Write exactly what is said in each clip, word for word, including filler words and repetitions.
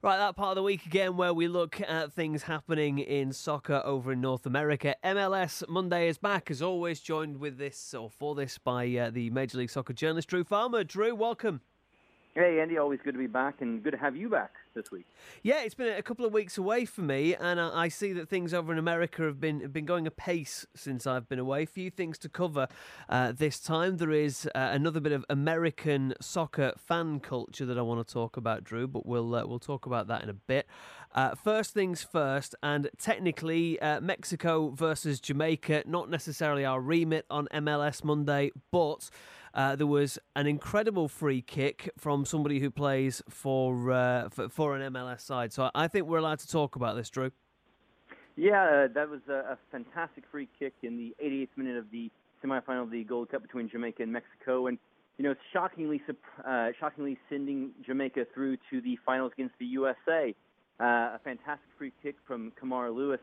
Right, that part of the week again where we look at things happening in soccer over in North America. M L S Monday is back, as always, joined with this, or for this, by uh, the Major League Soccer journalist, Drew Farmer. Drew, welcome. Hey, Andy, always good to be back, and good to have you back this week. Yeah, it's been a couple of weeks away for me, and I see that things over in America have been have been going apace since I've been away. Few things to cover uh, this time. There is uh, another bit of American soccer fan culture that I want to talk about, Drew, but we'll uh, we'll talk about that in a bit. Uh, first things first, and technically uh, Mexico versus Jamaica, not necessarily our remit on M L S Monday, but uh, there was an incredible free kick from somebody who plays for, uh, for for an M L S side. So I think we're allowed to talk about this, Drew. Yeah, uh, that was a, a fantastic free kick in the eighty-eighth minute of the semifinal of the Gold Cup between Jamaica and Mexico, and you know, shockingly, uh, shockingly sending Jamaica through to the finals against the U S A. Uh, a fantastic free kick from Kamar Lewis,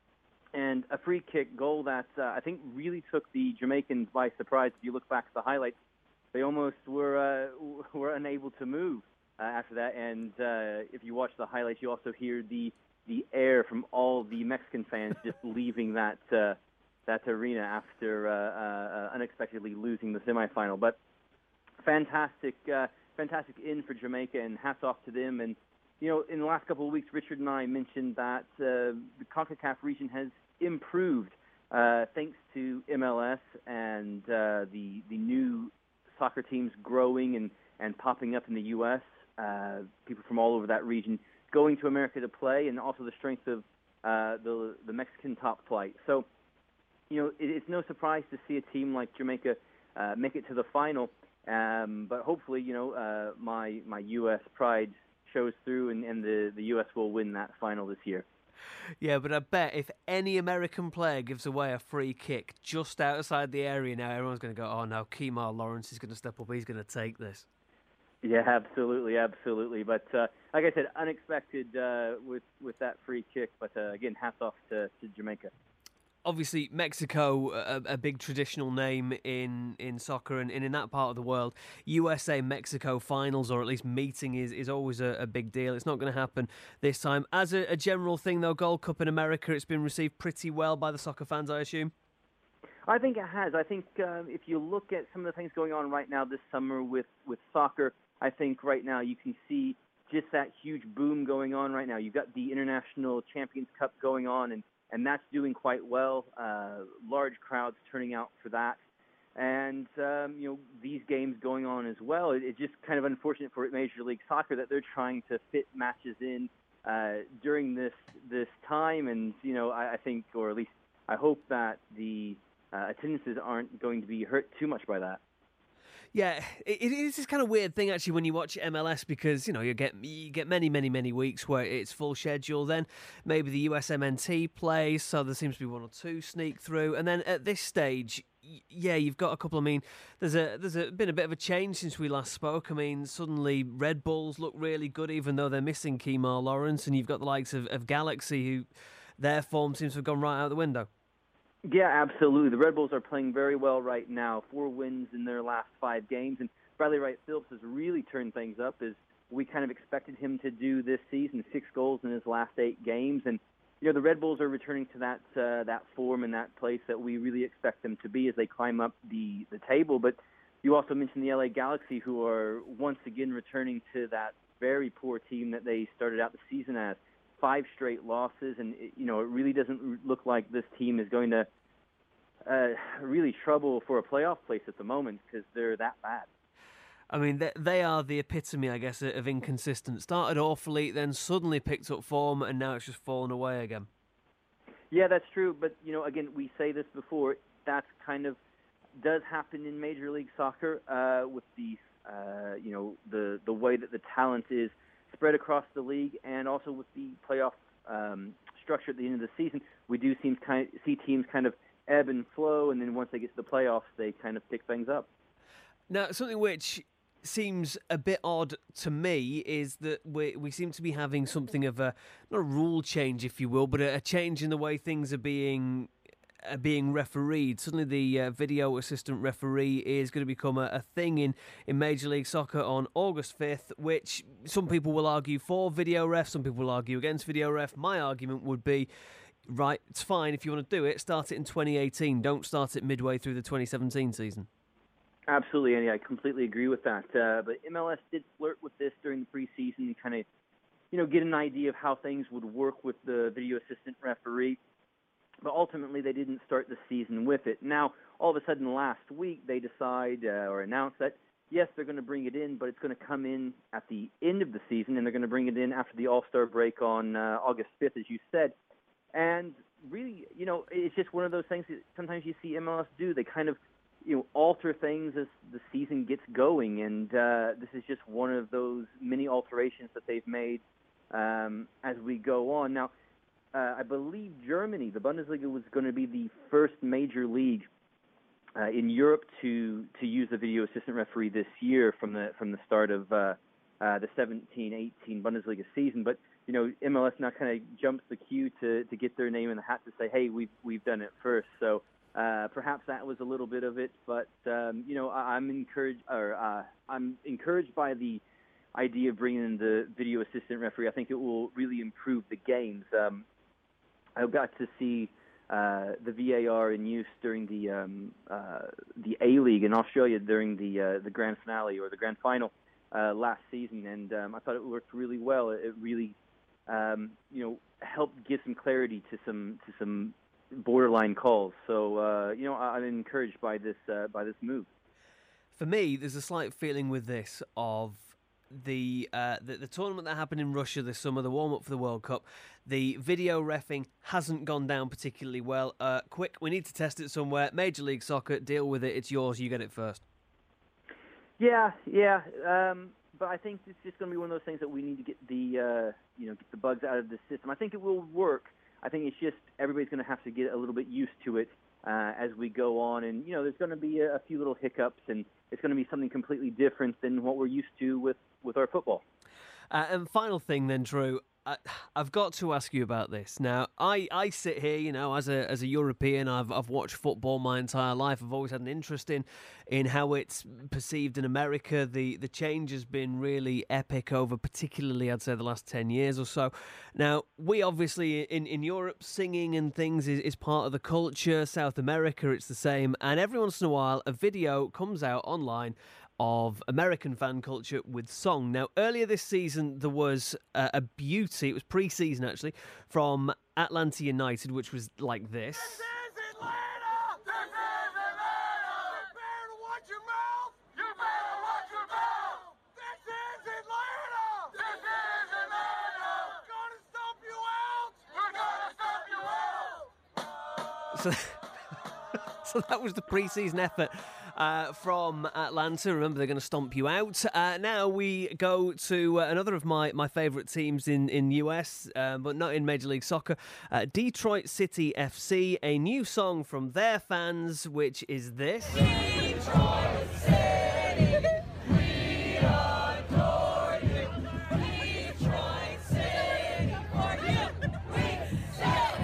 and a free kick goal that uh, I think really took the Jamaicans by surprise. If you look back at the highlights, they almost were uh, were unable to move uh, after that. And uh, if you watch the highlights, you also hear the the air from all the Mexican fans just leaving that uh, that arena after uh, uh, unexpectedly losing the semifinal. But fantastic, uh, fantastic in for Jamaica, and hats off to them. And you know, in the last couple of weeks, Richard and I mentioned that uh, the CONCACAF region has improved uh, thanks to M L S and uh, the the new soccer teams growing and, and popping up in the U S. Uh, people from all over that region going to America to play, and also the strength of uh, the the Mexican top flight. So, you know, it, it's no surprise to see a team like Jamaica uh, make it to the final. Um, but hopefully, you know, uh, my my U S pride shows through, and, and the, the U S will win that final this year. Yeah, but I bet if any American player gives away a free kick just outside the area now, everyone's going to go, oh no, Kemar Lawrence is going to step up, he's going to take this. Yeah, absolutely, absolutely. But uh, like I said, unexpected uh, with, with that free kick, but uh, again, hats off to, to Jamaica. Obviously, Mexico, a, a big traditional name in, in soccer, and, and in that part of the world, U S A-Mexico finals, or at least meeting, is, is always a, a big deal. It's not going to happen this time. As a, a general thing, though, Gold Cup in America, it's been received pretty well by the soccer fans, I assume? I think it has. I think uh, if you look at some of the things going on right now this summer with, with soccer, I think right now you can see just that huge boom going on right now. You've got the International Champions Cup going on, and And that's doing quite well. Uh, large crowds turning out for that. And, um, you know, these games going on as well. It, it's just kind of unfortunate for Major League Soccer that they're trying to fit matches in uh, during this this time. And, you know, I, I think, or at least I hope that the uh, attendances aren't going to be hurt too much by that. Yeah, it, it is this kind of weird thing actually when you watch M L S, because you know you get you get many many many weeks where it's full schedule. Then maybe the U S M N T plays, so there seems to be one or two sneak through, and then at this stage, yeah, you've got a couple. I mean, there's a there's a, been a bit of a change since we last spoke. I mean, suddenly Red Bulls look really good, even though they're missing Kemar Lawrence, and you've got the likes of, of Galaxy, who their form seems to have gone right out the window. Yeah, absolutely. The Red Bulls are playing very well right now. Four wins in their last five games. And Bradley Wright Phillips has really turned things up, as we kind of expected him to do this season. Six goals in his last eight games. And, you know, the Red Bulls are returning to that uh, that form and that place that we really expect them to be as they climb up the, the table. But you also mentioned the L A Galaxy, who are once again returning to that very poor team that they started out the season as. Five straight losses, and it, you know, it really doesn't look like this team is going to uh, really trouble for a playoff place at the moment, because they're that bad. I mean, they, they are the epitome, I guess, of inconsistent. Started awfully, then suddenly picked up form, and now it's just fallen away again. Yeah, that's true. But you know, again, we say this before. That's kind of does happen in Major League Soccer uh, with the uh, you know the the way that the talent is spread across the league, and also with the playoff um, structure at the end of the season. We do seem kind of, see teams kind of ebb and flow, and then once they get to the playoffs, they kind of pick things up. Now, something which seems a bit odd to me is that we we seem to be having something of a, not a rule change, if you will, but a, a change in the way things are being uh, being refereed. Suddenly the uh, video assistant referee is going to become a, a thing in, in Major League Soccer on August fifth, which some people will argue for video ref, some people will argue against video ref. My argument would be, right, it's fine if you want to do it, start it in twenty eighteen, don't start it midway through the twenty seventeen season. Absolutely, Andy, I completely agree with that. Uh, but M L S did flirt with this during the preseason and kind of, you know, get an idea of how things would work with the video assistant referee. But ultimately, they didn't start the season with it. Now, all of a sudden, last week, they decide uh, or announce that, yes, they're going to bring it in, but it's going to come in at the end of the season, and they're going to bring it in after the All-Star break on uh, August fifth, as you said. And really, you know, it's just one of those things that sometimes you see M L S do. They kind of, you know, alter things as the season gets going, and uh, this is just one of those many alterations that they've made um, as we go on. Now, Uh, I believe Germany, the Bundesliga, was going to be the first major league uh, in Europe to to use a video assistant referee this year from the from the start of uh, uh, the seventeen eighteen Bundesliga season. But you know, M L S now kind of jumps the queue to to get their name in the hat to say, hey, we've we've done it first. So uh, perhaps that was a little bit of it. But um, you know, I, I'm encouraged, or uh, I'm encouraged by the idea of bringing in the video assistant referee. I think it will really improve the games. Um, I got to see uh, the V A R in use during the um, uh, the A-League in Australia during the uh, the grand finale or the grand final uh, last season, and um, I thought it worked really well. It really, um, you know, helped give some clarity to some to some borderline calls. So, uh, you know, I'm encouraged by this uh, by this move. For me, there's a slight feeling with this of the, uh, the the tournament that happened in Russia this summer, the warm-up for the World Cup. The video reffing hasn't gone down particularly well. Uh, quick, we need to test it somewhere. Major League Soccer, deal with it. It's yours. You get it first. Yeah, yeah. Um, but I think it's just going to be one of those things that we need to get the uh, you know get the bugs out of the system. I think it will work. I think it's just everybody's going to have to get a little bit used to it uh, as we go on. And, you know, there's going to be a, a few little hiccups, and it's going to be something completely different than what we're used to with, with our football. Uh, and final thing then, Drew, I, I've got to ask you about this. Now, I, I sit here, you know, as a as a European, I've I've watched football my entire life. I've always had an interest in in how it's perceived in America. The the change has been really epic over, particularly, I'd say, the last ten years or so. Now, we obviously, in, in Europe, singing and things is, is part of the culture. South America, it's the same. And every once in a while, a video comes out online of American fan culture with song. Now, earlier this season, there was uh, a beauty, it was pre-season actually, from Atlanta United, which was like this. This is Atlanta! This is Atlanta! You better watch your mouth! You better watch your mouth! This is Atlanta! This is Atlanta! We're gonna stomp you out! We're gonna stomp you out! So, so that was the pre-season effort Uh, from Atlanta. Remember, they're going to stomp you out. Uh, now we go to uh, another of my, my favourite teams in, in U S, uh, but not in Major League Soccer. Uh, Detroit City F C, a new song from their fans, which is this. Detroit City, we adore you. Detroit City, for you, we stand.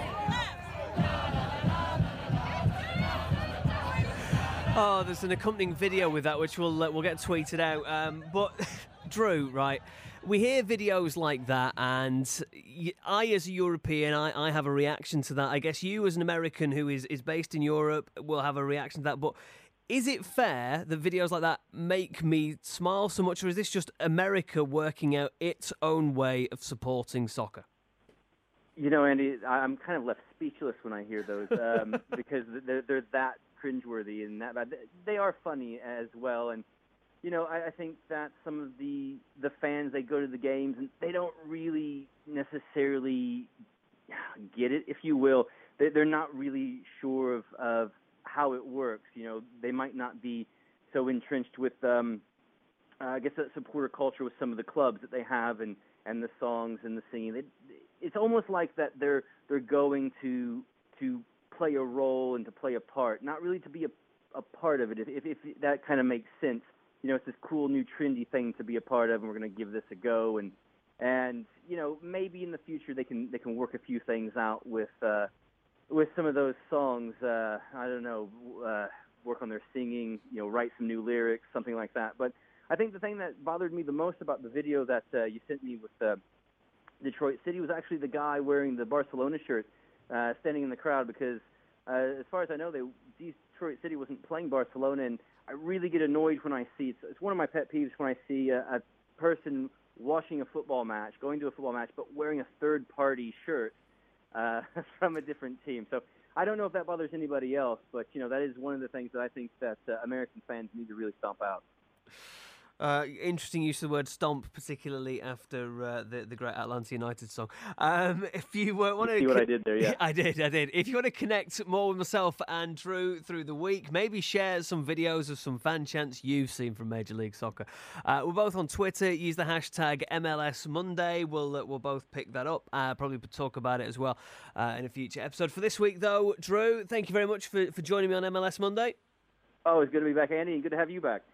Oh, there's an accompanying video with that, which we'll uh, we'll get tweeted out. Um, but Drew, right? We hear videos like that, and I, as a European, I, I have a reaction to that. I guess you, as an American who is, is based in Europe, will have a reaction to that. But is it fair that videos like that make me smile so much, or is this just America working out its own way of supporting soccer? You know, Andy, I'm kind of left speechless when I hear those um, because they're, they're that cringeworthy and that bad. They are funny as well, and you know, I, I think that some of the the fans, they go to the games and they don't really necessarily get it, if you will. They, they're not really sure of, of how it works. You know, they might not be so entrenched with, um, uh, I guess, that supporter culture with some of the clubs that they have and, and the songs and the singing. They, it's almost like that they're they're going to to play a role and to play a part, not really to be a, a part of it, if, if, if that kind of makes sense. You know, it's this cool new trendy thing to be a part of, and we're going to give this a go. And, and you know, maybe in the future they can they can work a few things out with, uh, with some of those songs, uh, I don't know, uh, work on their singing, you know, write some new lyrics, something like that. But I think the thing that bothered me the most about the video that uh, you sent me with uh, Detroit City was actually the guy wearing the Barcelona shirt uh, standing in the crowd, because uh, as far as I know, they, Detroit City wasn't playing Barcelona, and I really get annoyed when I see, it's, it's one of my pet peeves when I see a, a person watching a football match, going to a football match, but wearing a third-party shirt uh, from a different team. So I don't know if that bothers anybody else, but, you know, that is one of the things that I think that uh, American fans need to really stomp out. Uh, interesting use of the word stomp, particularly after uh, the the great Atlanta United song. Um, if you uh, want to see what I did there, yeah, I did, I did. If you want to connect more with myself and Drew through the week, maybe share some videos of some fan chants you've seen from Major League Soccer. Uh, we're both on Twitter. Use the hashtag M L S Monday. We'll uh, we'll both pick that up. Uh, probably talk about it as well uh, in a future episode. For this week, though, Drew, thank you very much for for joining me on M L S Monday. Oh, it's good to be back, Andy, and good to have you back.